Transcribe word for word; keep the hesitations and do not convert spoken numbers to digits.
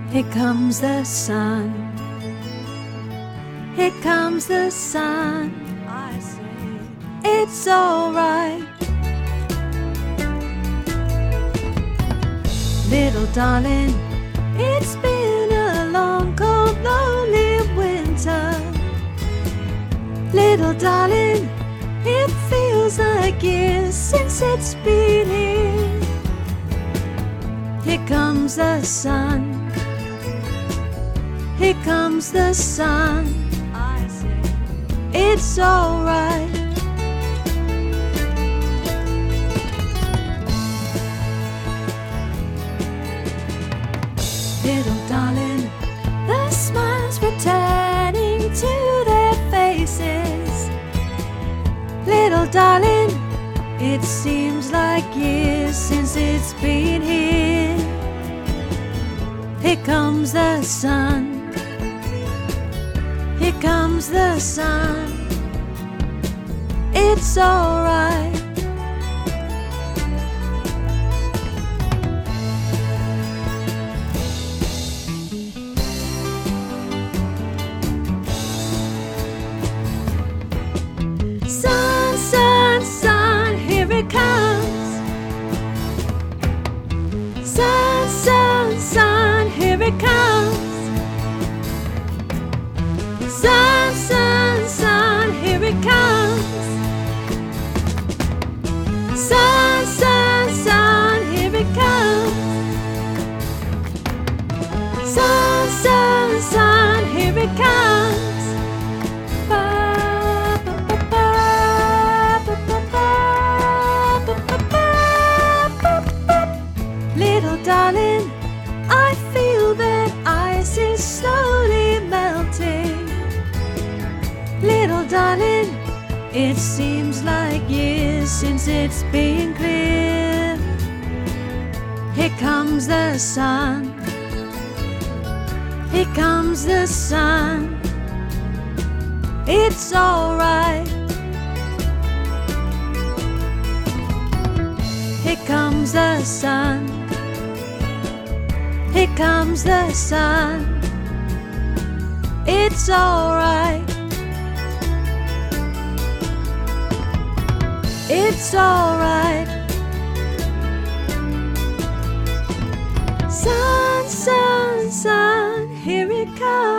Here comes the sun. Here comes the sun. I say it's alright. Little darling, it's been a long, cold, lonely winter. Little darling, it feels like years since it's been here. Here comes the sun. Here comes the sun. I say it's alright. Little darling, the smiles returning to their faces. Little darling, it seems like years since it's been here. Here comes the sun. Here comes the sun. It's alright. Sun, sun, sun, here it comes. Sun, sun, sun, here it comes. Sun, sun, sun, here it comes. Sun, sun, sun, here it comes. Sun, sun, sun, here it comes. Little darling, I feel that ice is slowly melting. Little darling, it seems like years since it's been clear. Here comes the sun. Here comes the sun. It's alright. Here comes the sun. Here comes the sun. It's alright. It's alright. Sun, sun, sun, here it comes.